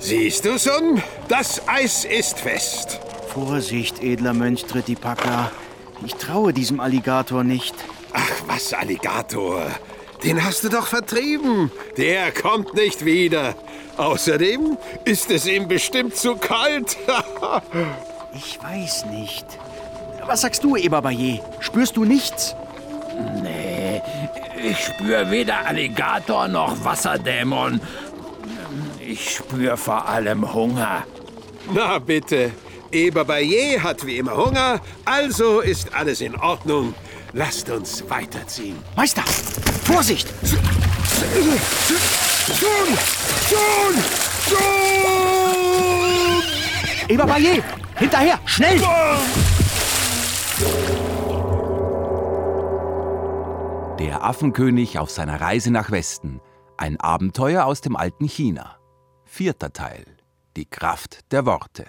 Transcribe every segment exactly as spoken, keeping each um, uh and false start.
Siehst du schon? Das Eis ist fest. Vorsicht, edler Mönch Tritipaka. Ich traue diesem Alligator nicht. Ach, was Alligator? Den hast du doch vertrieben. Der kommt nicht wieder. Außerdem ist es ihm bestimmt zu kalt. Ich weiß nicht. Was sagst du, Eberbaye? Spürst du nichts? Nee, ich spüre weder Alligator noch Wasserdämon. Ich spüre vor allem Hunger. Na bitte, Eberbaye hat wie immer Hunger, also ist alles in Ordnung. Lasst uns weiterziehen. Meister, Vorsicht! Schon! Schon! Schon! Eberbaye, hinterher, schnell! Der Affenkönig auf seiner Reise nach Westen. Ein Abenteuer aus dem alten China. Vierter Teil. Die Kraft der Worte.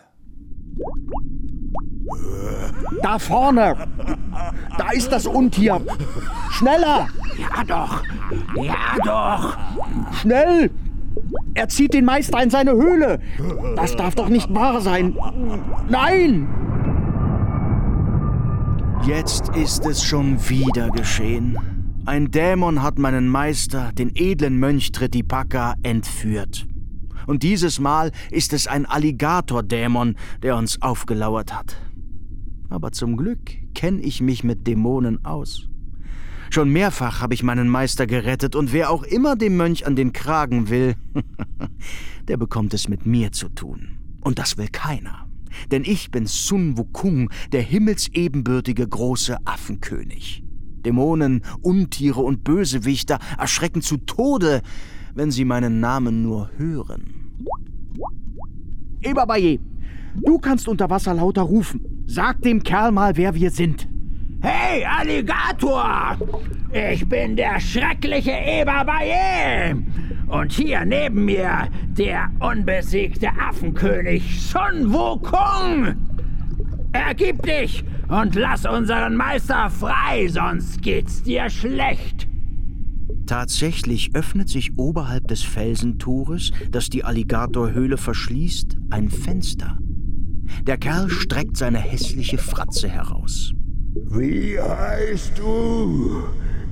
Da vorne! Da ist das Untier! Schneller! Ja doch, ja doch. Schnell! Er zieht den Meister in seine Höhle! Das darf doch nicht wahr sein! Nein! Jetzt ist es schon wieder geschehen. Ein Dämon hat meinen Meister, den edlen Mönch Tritipaka, entführt. Und dieses Mal ist es ein Alligator-Dämon, der uns aufgelauert hat. Aber zum Glück kenne ich mich mit Dämonen aus. Schon mehrfach habe ich meinen Meister gerettet und wer auch immer dem Mönch an den Kragen will, der bekommt es mit mir zu tun. Und das will keiner. Denn ich bin Sun Wukong, der himmelsebenbürtige große Affenkönig. Dämonen, Untiere und Bösewichter erschrecken zu Tode, wenn sie meinen Namen nur hören. Eberbaye, du kannst unter Wasser lauter rufen. Sag dem Kerl mal, wer wir sind. Hey, Alligator! Ich bin der schreckliche Eberbaye! Und hier neben mir der unbesiegte Affenkönig Sun Wukong! Ergib dich und lass unseren Meister frei, sonst geht's dir schlecht. Tatsächlich öffnet sich oberhalb des Felsentores, das die Alligatorhöhle verschließt, ein Fenster. Der Kerl streckt seine hässliche Fratze heraus. Wie heißt du?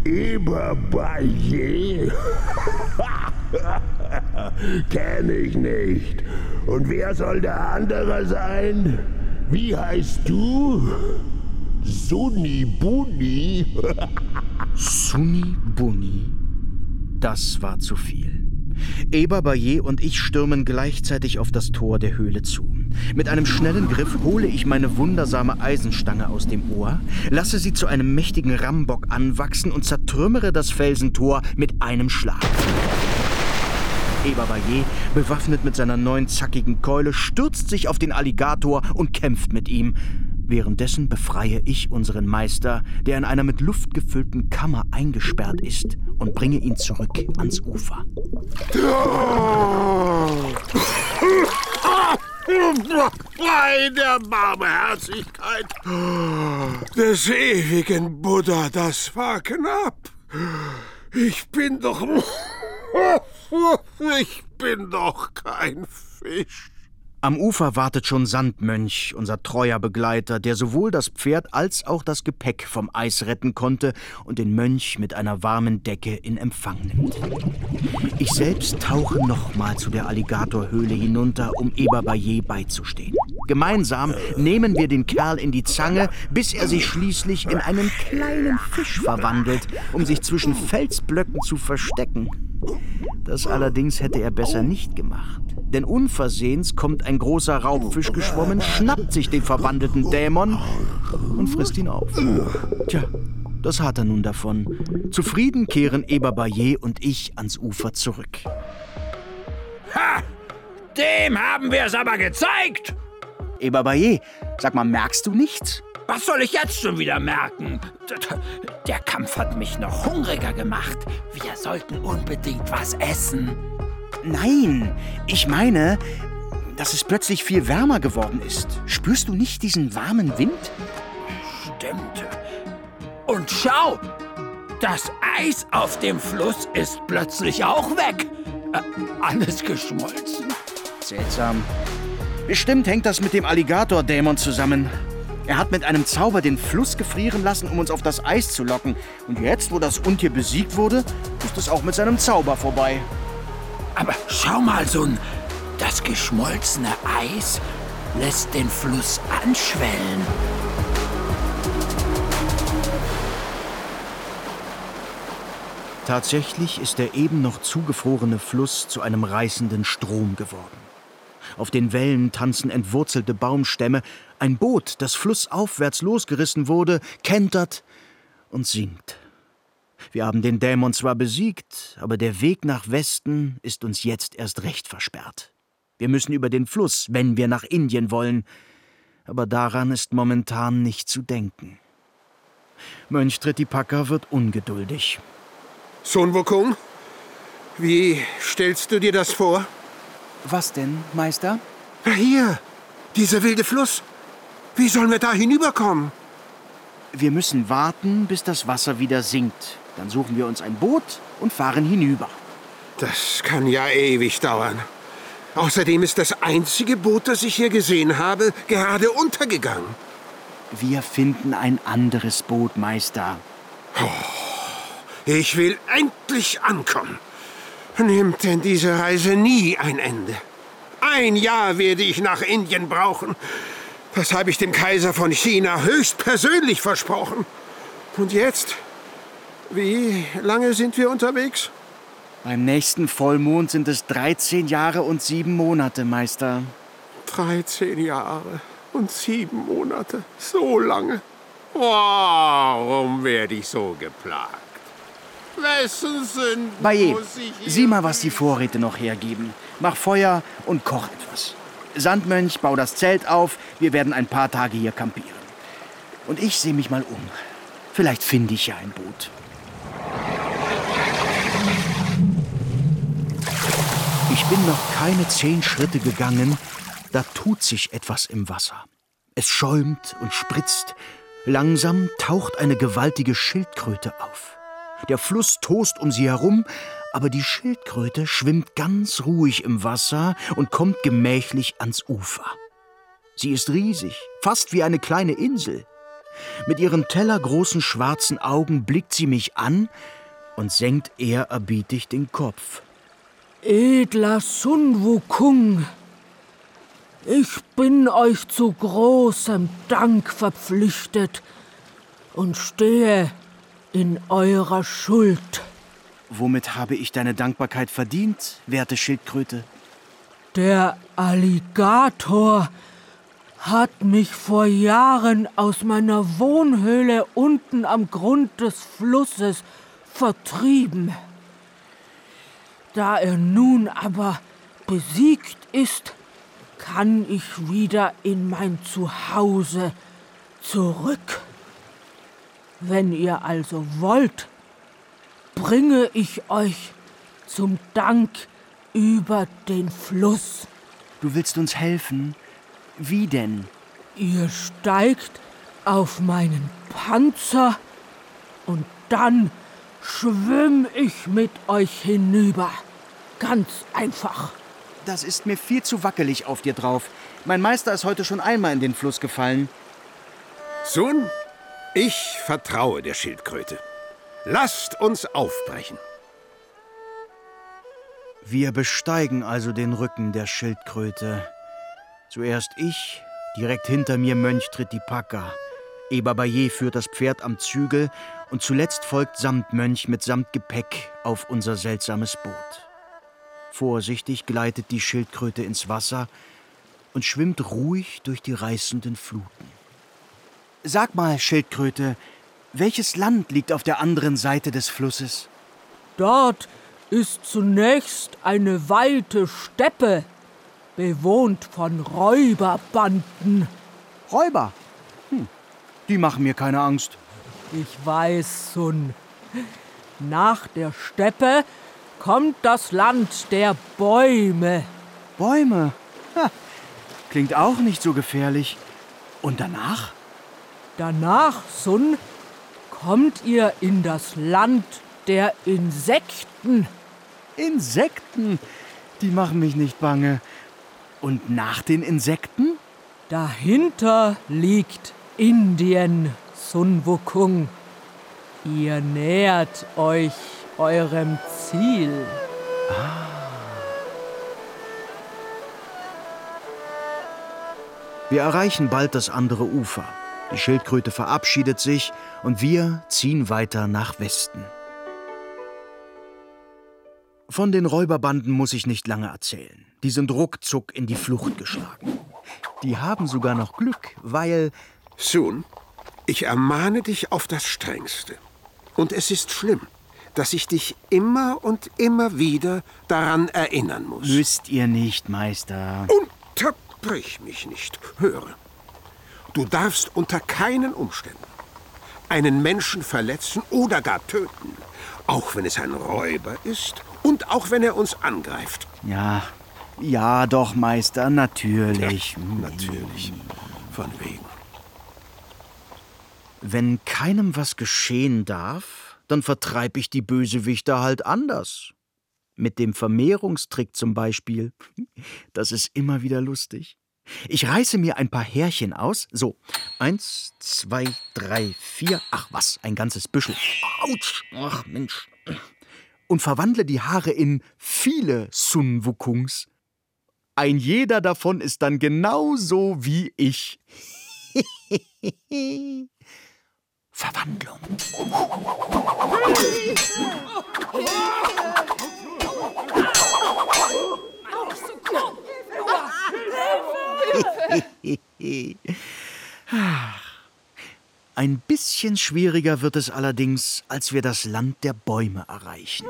Eberbaye? Kenn ich nicht. Und wer soll der andere sein? Wie heißt du? Sunibuni? Sunibuni? Das war zu viel. Eberbaye und ich stürmen gleichzeitig auf das Tor der Höhle zu. Mit einem schnellen Griff hole ich meine wundersame Eisenstange aus dem Ohr, lasse sie zu einem mächtigen Rambock anwachsen und zertrümmere das Felsentor mit einem Schlag. Eberbaye, bewaffnet mit seiner neunzackigen Keule, stürzt sich auf den Alligator und kämpft mit ihm. Währenddessen befreie ich unseren Meister, der in einer mit Luft gefüllten Kammer eingesperrt ist, und bringe ihn zurück ans Ufer. Bei der Barmherzigkeit des ewigen Buddha, das war knapp. Ich bin doch... Ich bin doch kein Fisch. Am Ufer wartet schon Sandmönch, unser treuer Begleiter, der sowohl das Pferd als auch das Gepäck vom Eis retten konnte und den Mönch mit einer warmen Decke in Empfang nimmt. Ich selbst tauche nochmal zu der Alligatorhöhle hinunter, um Eberbaye beizustehen. Gemeinsam nehmen wir den Kerl in die Zange, bis er sich schließlich in einen kleinen Fisch verwandelt, um sich zwischen Felsblöcken zu verstecken. Das allerdings hätte er besser nicht gemacht. Denn unversehens kommt ein großer Raubfisch geschwommen, schnappt sich den verwandelten Dämon und frisst ihn auf. Tja, das hat er nun davon. Zufrieden kehren Eberbaye und ich ans Ufer zurück. Ha! Dem haben wir es aber gezeigt! Eberbaye, sag mal, merkst du nichts? Was soll ich jetzt schon wieder merken? Der Kampf hat mich noch hungriger gemacht. Wir sollten unbedingt was essen. Nein, ich meine, dass es plötzlich viel wärmer geworden ist. Spürst du nicht diesen warmen Wind? Stimmt. Und schau, das Eis auf dem Fluss ist plötzlich auch weg. Äh, alles geschmolzen. Seltsam. Bestimmt hängt das mit dem Alligator-Dämon zusammen. Er hat mit einem Zauber den Fluss gefrieren lassen, um uns auf das Eis zu locken. Und jetzt, wo das Untier besiegt wurde, ist es auch mit seinem Zauber vorbei. Aber schau mal, Sun, das geschmolzene Eis lässt den Fluss anschwellen. Tatsächlich ist der eben noch zugefrorene Fluss zu einem reißenden Strom geworden. Auf den Wellen tanzen entwurzelte Baumstämme. Ein Boot, das flussaufwärts losgerissen wurde, kentert und sinkt. Wir haben den Dämon zwar besiegt, aber der Weg nach Westen ist uns jetzt erst recht versperrt. Wir müssen über den Fluss, wenn wir nach Indien wollen. Aber daran ist momentan nicht zu denken. Mönch Tritipaca wird ungeduldig. Sun Wukong, wie stellst du dir das vor? Was denn, Meister? Na hier, dieser wilde Fluss. Wie sollen wir da hinüberkommen? Wir müssen warten, bis das Wasser wieder sinkt. Dann suchen wir uns ein Boot und fahren hinüber. Das kann ja ewig dauern. Außerdem ist das einzige Boot, das ich hier gesehen habe, gerade untergegangen. Wir finden ein anderes Boot, Meister. Ich will endlich ankommen. Nimmt denn diese Reise nie ein Ende? Ein Jahr werde ich nach Indien brauchen. Das habe ich dem Kaiser von China höchstpersönlich versprochen. Und jetzt? Wie lange sind wir unterwegs? Beim nächsten Vollmond sind es dreizehn Jahre und sieben Monate, Meister. dreizehn Jahre und sieben Monate. So lange. Warum werde ich so geplagt? Wessen sind Baye, muss ich sieh mal, was die Vorräte noch hergeben. Mach Feuer und koch etwas. Sandmönch, bau das Zelt auf. Wir werden ein paar Tage hier kampieren. Und ich sehe mich mal um. Vielleicht finde ich ja ein Boot. Ich bin noch keine zehn Schritte gegangen, da tut sich etwas im Wasser. Es schäumt und spritzt. Langsam taucht eine gewaltige Schildkröte auf. Der Fluss tost um sie herum, aber die Schildkröte schwimmt ganz ruhig im Wasser und kommt gemächlich ans Ufer. Sie ist riesig, fast wie eine kleine Insel. Mit ihren tellergroßen schwarzen Augen blickt sie mich an und senkt ehrerbietig den Kopf. Edler Sun Wukong, ich bin euch zu großem Dank verpflichtet und stehe in eurer Schuld. Womit habe ich deine Dankbarkeit verdient, werte Schildkröte? Der Alligator hat mich vor Jahren aus meiner Wohnhöhle unten am Grund des Flusses vertrieben. Da er nun aber besiegt ist, kann ich wieder in mein Zuhause zurück. Wenn ihr also wollt, bringe ich euch zum Dank über den Fluss. Du willst uns helfen? Wie denn? Ihr steigt auf meinen Panzer und dann schwimm ich mit euch hinüber. Ganz einfach. Das ist mir viel zu wackelig auf dir drauf. Mein Meister ist heute schon einmal in den Fluss gefallen. Sun, ich vertraue der Schildkröte. Lasst uns aufbrechen. Wir besteigen also den Rücken der Schildkröte. Zuerst ich, direkt hinter mir Mönch Tritipaca. Eber Baye führt das Pferd am Zügel und zuletzt folgt Samtmönch mit Samtgepäck auf unser seltsames Boot. Vorsichtig gleitet die Schildkröte ins Wasser und schwimmt ruhig durch die reißenden Fluten. Sag mal, Schildkröte, welches Land liegt auf der anderen Seite des Flusses? Dort ist zunächst eine weite Steppe, bewohnt von Räuberbanden. Räuber? Hm, die machen mir keine Angst. Ich weiß, Sun. Nach der Steppe kommt das Land der Bäume. Bäume? Ha, klingt auch nicht so gefährlich. Und danach? Danach, Sun, kommt ihr in das Land der Insekten. Insekten? Die machen mich nicht bange. Und nach den Insekten? Dahinter liegt Indien, Sun Wukong. Ihr nähert euch eurem Ziel. Ah. Wir erreichen bald das andere Ufer. Die Schildkröte verabschiedet sich und wir ziehen weiter nach Westen. Von den Räuberbanden muss ich nicht lange erzählen. Die sind ruckzuck in die Flucht geschlagen. Die haben sogar noch Glück, weil... Sun, ich ermahne dich auf das Strengste. Und es ist schlimm, dass ich dich immer und immer wieder daran erinnern muss. Müsst ihr nicht, Meister. Unterbrich mich nicht. Höre. Du darfst unter keinen Umständen einen Menschen verletzen oder gar töten. Auch wenn es ein Räuber ist und auch wenn er uns angreift. Ja, ja doch, Meister, natürlich. Ja, natürlich. Von wegen. Wenn keinem was geschehen darf, dann vertreibe ich die Bösewichter halt anders. Mit dem Vermehrungstrick zum Beispiel. Das ist immer wieder lustig. Ich reiße mir ein paar Härchen aus. So, eins, zwei, drei, vier. Ach was, ein ganzes Büschel. Autsch. Ach Mensch. Und verwandle die Haare in viele Sun Wukongs. Ein jeder davon ist dann genauso wie ich. Verwandlung. Ein bisschen schwieriger wird es allerdings, als wir das Land der Bäume erreichen.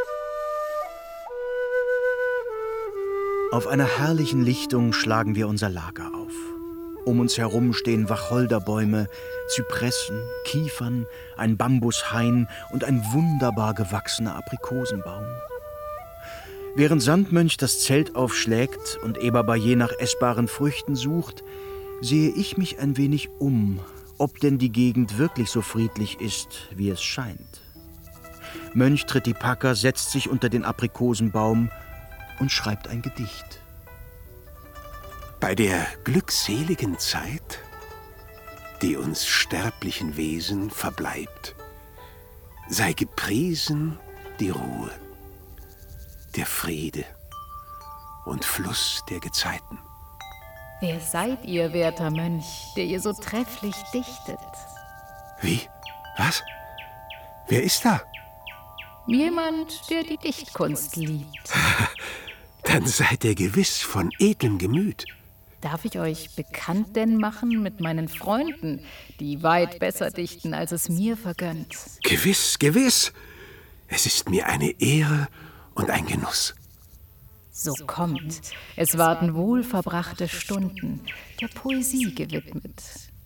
Auf einer herrlichen Lichtung schlagen wir unser Lager auf. Um uns herum stehen Wacholderbäume, Zypressen, Kiefern, ein Bambushain und ein wunderbar gewachsener Aprikosenbaum. Während Sandmönch das Zelt aufschlägt und Eberbayer nach essbaren Früchten sucht, sehe ich mich ein wenig um, ob denn die Gegend wirklich so friedlich ist, wie es scheint. Mönch Tritipaca setzt sich unter den Aprikosenbaum und schreibt ein Gedicht. Bei der glückseligen Zeit, die uns sterblichen Wesen verbleibt, sei gepriesen die Ruhe, der Friede und Fluss der Gezeiten. Wer seid ihr, werter Mönch, der ihr so trefflich dichtet? Wie? Was? Wer ist da? Jemand, der die Dichtkunst liebt. Dann seid ihr gewiss von edlem Gemüt. Darf ich euch bekannt denn machen mit meinen Freunden, die weit besser dichten, als es mir vergönnt? Gewiss, gewiss. Es ist mir eine Ehre und ein Genuss. So kommt. Es warten wohlverbrachte Stunden, der Poesie gewidmet.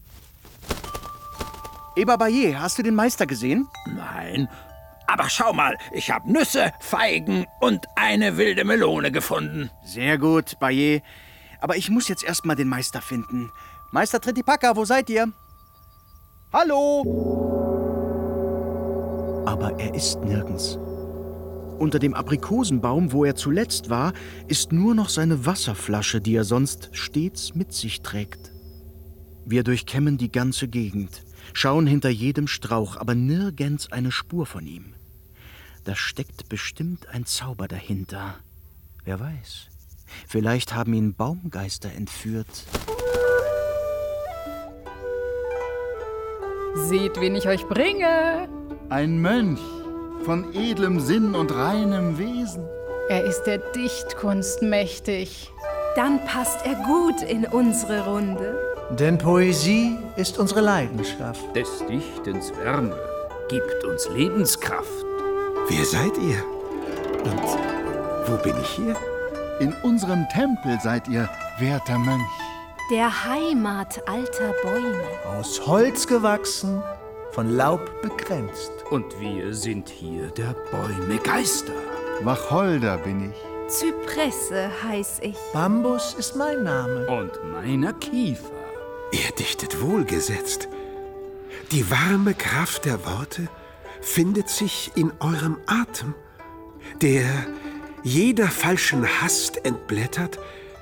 Eberbayer, hast du den Meister gesehen? Nein. Aber schau mal, ich habe Nüsse, Feigen und eine wilde Melone gefunden. Sehr gut, Bayer. Aber ich muss jetzt erst mal den Meister finden. Meister Tritipaca, wo seid ihr? Hallo? Aber er ist nirgends. Unter dem Aprikosenbaum, wo er zuletzt war, ist nur noch seine Wasserflasche, die er sonst stets mit sich trägt. Wir durchkämmen die ganze Gegend, schauen hinter jedem Strauch, aber nirgends eine Spur von ihm. Da steckt bestimmt ein Zauber dahinter. Wer weiß. Vielleicht haben ihn Baumgeister entführt. Seht, wen ich euch bringe. Ein Mönch von edlem Sinn und reinem Wesen. Er ist der Dichtkunst mächtig. Dann passt er gut in unsere Runde. Denn Poesie ist unsere Leidenschaft. Des Dichtens Wärme gibt uns Lebenskraft. Wer seid ihr? Und wo bin ich hier? In unserem Tempel seid ihr, werter Mönch. Der Heimat alter Bäume. Aus Holz gewachsen, von Laub begrenzt. Und wir sind hier der Bäume Geister. Wacholder bin ich. Zypresse heiß ich. Bambus ist mein Name. Und meiner Kiefer. Ihr dichtet wohlgesetzt. Die warme Kraft der Worte findet sich in eurem Atem, der jeder falschen Hast entblättert,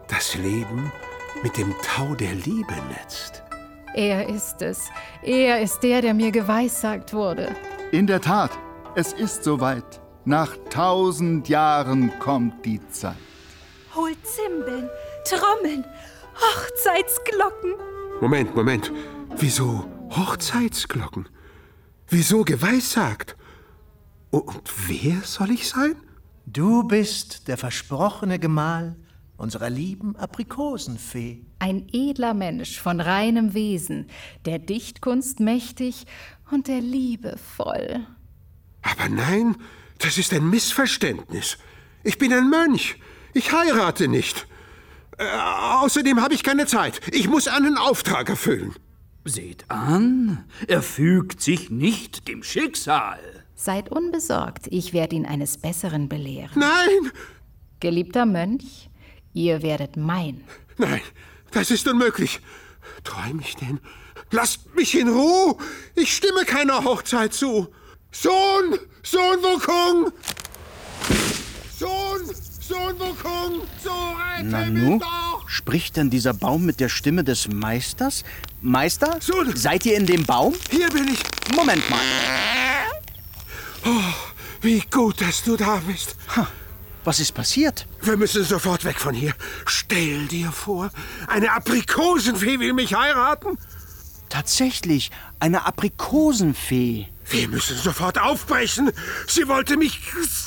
das Leben mit dem Tau der Liebe netzt. Er ist es. Er ist der, der mir geweissagt wurde. In der Tat, es ist soweit. Nach tausend Jahren kommt die Zeit. Holt Zimbeln, Trommeln, Hochzeitsglocken. Moment, Moment. Wieso Hochzeitsglocken? Wieso geweissagt? Und wer soll ich sein? Du bist der versprochene Gemahl unserer lieben Aprikosenfee. Ein edler Mensch von reinem Wesen, der Dichtkunst mächtig und der Liebe voll. Aber nein, das ist ein Missverständnis. Ich bin ein Mönch. Ich heirate nicht. Äh, außerdem habe ich keine Zeit. Ich muss einen Auftrag erfüllen. Seht an, er fügt sich nicht dem Schicksal. Seid unbesorgt, ich werde ihn eines Besseren belehren. Nein! Geliebter Mönch, ihr werdet mein. Nein, das ist unmöglich. Träum ich denn? Lasst mich in Ruhe! Ich stimme keiner Hochzeit zu. Sohn! Sohn Wukong! Sohn! Sohn Wukong! So rette Nanu? mich doch! Spricht denn dieser Baum mit der Stimme des Meisters? Meister? Sohn! Seid ihr in dem Baum? Hier bin ich! Moment mal. Oh, wie gut, dass du da bist. Ha, was ist passiert? Wir müssen sofort weg von hier. Stell dir vor, eine Aprikosenfee will mich heiraten. Tatsächlich, eine Aprikosenfee. Wir müssen sofort aufbrechen. Sie wollte mich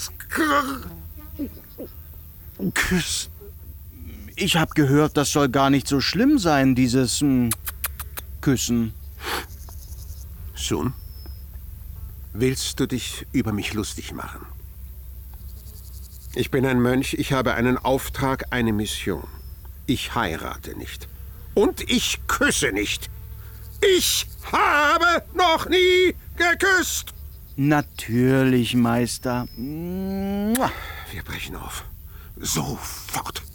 küssen. Ich habe gehört, das soll gar nicht so schlimm sein, dieses hm, Küssen. Sohn, willst du dich über mich lustig machen? Ich bin ein Mönch, ich habe einen Auftrag, eine Mission. Ich heirate nicht. Und ich küsse nicht. Ich habe noch nie geküsst. Natürlich, Meister. Wir brechen auf. Sofort.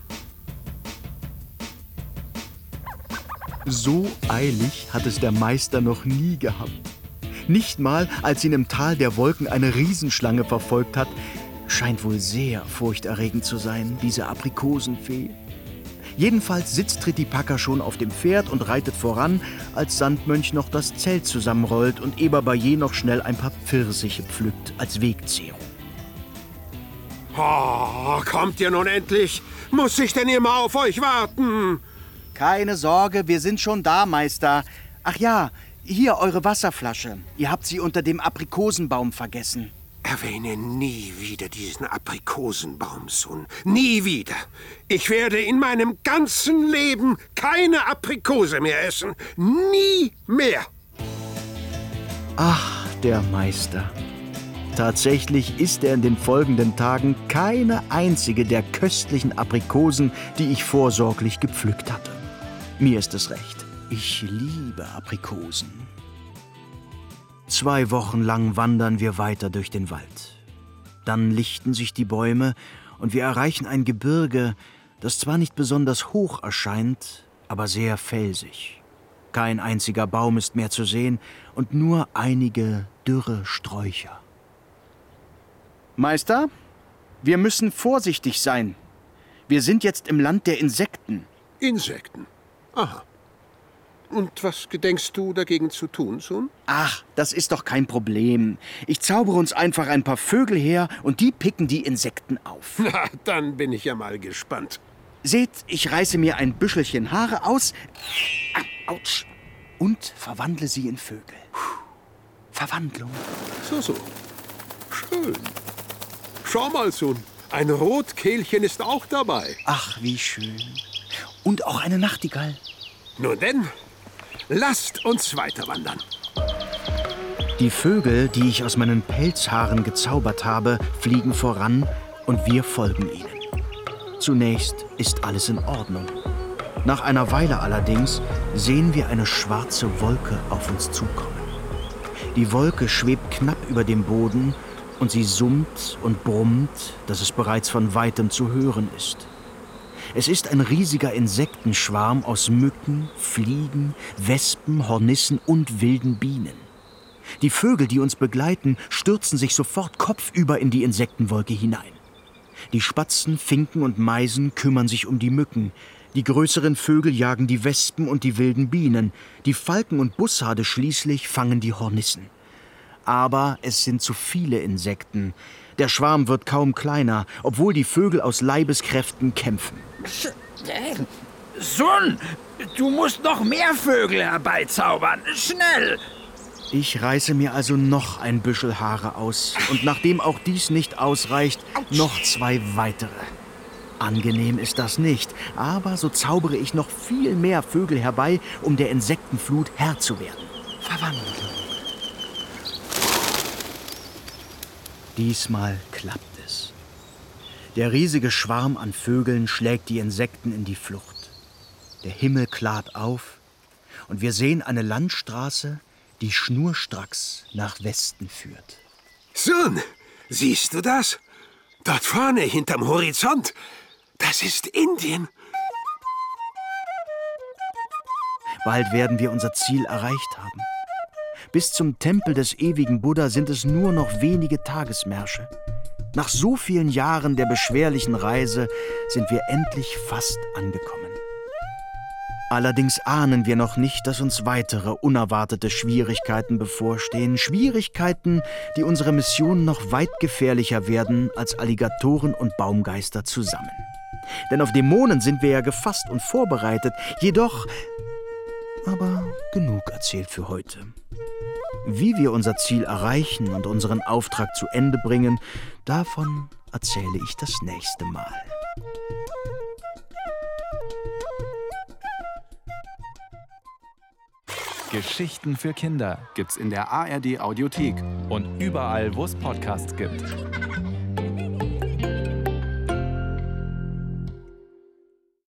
So eilig hat es der Meister noch nie gehabt. Nicht mal, als ihn im Tal der Wolken eine Riesenschlange verfolgt hat. Scheint wohl sehr furchterregend zu sein, diese Aprikosenfee. Jedenfalls sitzt Tritipaka schon auf dem Pferd und reitet voran, als Sandmönch noch das Zelt zusammenrollt und Eberbayer noch schnell ein paar Pfirsiche pflückt als Wegzehrung. Oh, kommt ihr nun endlich? Muss ich denn immer auf euch warten? Keine Sorge, wir sind schon da, Meister. Ach ja, hier eure Wasserflasche. Ihr habt sie unter dem Aprikosenbaum vergessen. Erwähne nie wieder diesen Aprikosenbaum, Sohn. Nie wieder. Ich werde in meinem ganzen Leben keine Aprikose mehr essen. Nie mehr. Ach, der Meister. Tatsächlich isst er in den folgenden Tagen keine einzige der köstlichen Aprikosen, die ich vorsorglich gepflückt hatte. Mir ist es recht. Ich liebe Aprikosen. Zwei Wochen lang wandern wir weiter durch den Wald. Dann lichten sich die Bäume und wir erreichen ein Gebirge, das zwar nicht besonders hoch erscheint, aber sehr felsig. Kein einziger Baum ist mehr zu sehen und nur einige dürre Sträucher. Meister, wir müssen vorsichtig sein. Wir sind jetzt im Land der Insekten. Insekten? Aha. Und was gedenkst du dagegen zu tun, Sohn? Ach, das ist doch kein Problem. Ich zaubere uns einfach ein paar Vögel her und die picken die Insekten auf. Na, dann bin ich ja mal gespannt. Seht, ich reiße mir ein Büschelchen Haare aus ah, Autsch, und verwandle sie in Vögel. Verwandlung. So, so. Schön. Schau mal, Sohn. Ein Rotkehlchen ist auch dabei. Ach, wie schön. Und auch eine Nachtigall. Nun denn, lasst uns weiter wandern. Die Vögel, die ich aus meinen Pelzhaaren gezaubert habe, fliegen voran und wir folgen ihnen. Zunächst ist alles in Ordnung. Nach einer Weile allerdings sehen wir eine schwarze Wolke auf uns zukommen. Die Wolke schwebt knapp über dem Boden und sie summt und brummt, dass es bereits von weitem zu hören ist. Es ist ein riesiger Insektenschwarm aus Mücken, Fliegen, Wespen, Hornissen und wilden Bienen. Die Vögel, die uns begleiten, stürzen sich sofort kopfüber in die Insektenwolke hinein. Die Spatzen, Finken und Meisen kümmern sich um die Mücken. Die größeren Vögel jagen die Wespen und die wilden Bienen. Die Falken und Bussarde schließlich fangen die Hornissen. Aber es sind zu viele Insekten. Der Schwarm wird kaum kleiner, obwohl die Vögel aus Leibeskräften kämpfen. Sun, du musst noch mehr Vögel herbeizaubern. Schnell! Ich reiße mir also noch ein Büschel Haare aus. Und nachdem auch dies nicht ausreicht, noch zwei weitere. Angenehm ist das nicht, aber so zaubere ich noch viel mehr Vögel herbei, um der Insektenflut Herr zu werden. Verwandlung. Diesmal klappt es. Der riesige Schwarm an Vögeln schlägt die Insekten in die Flucht. Der Himmel klart auf und wir sehen eine Landstraße, die schnurstracks nach Westen führt. Sun, siehst du das? Dort vorne, hinterm Horizont. Das ist Indien. Bald werden wir unser Ziel erreicht haben. Bis zum Tempel des ewigen Buddha sind es nur noch wenige Tagesmärsche. Nach so vielen Jahren der beschwerlichen Reise sind wir endlich fast angekommen. Allerdings ahnen wir noch nicht, dass uns weitere unerwartete Schwierigkeiten bevorstehen. Schwierigkeiten, die unsere Mission noch weit gefährlicher werden als Alligatoren und Baumgeister zusammen. Denn auf Dämonen sind wir ja gefasst und vorbereitet. Jedoch, aber genug erzählt für heute. Wie wir unser Ziel erreichen und unseren Auftrag zu Ende bringen, davon erzähle ich das nächste Mal. Geschichten für Kinder gibt's in der A R D Audiothek und überall, wo es Podcasts gibt.